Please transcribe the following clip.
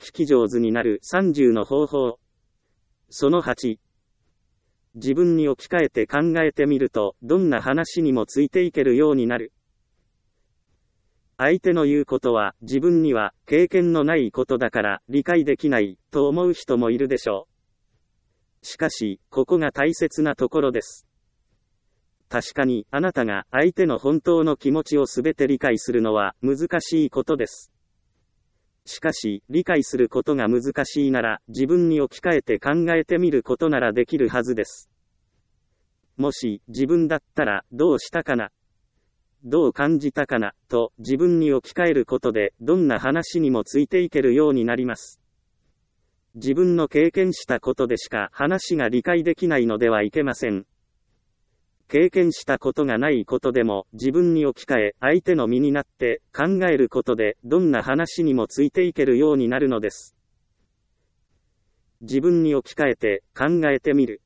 聞き上手になる30の方法。その8。自分に置き換えて考えてみると、どんな話にもついていけるようになる。相手の言うことは、自分には経験のないことだから理解できないと思う人もいるでしょう。しかし、ここが大切なところです。確かに、あなたが相手の本当の気持ちをすべて理解するのは難しいことです。しかし、理解することが難しいなら、自分に置き換えて考えてみることならできるはずです。もし、自分だったら、どうしたかな、どう感じたかな、と自分に置き換えることで、どんな話にもついていけるようになります。自分の経験したことでしか話が理解できないのではいけません。経験したことがないことでも自分に置き換え相手の身になって考えることでどんな話にもついていけるようになるのです。自分に置き換えて考えてみる。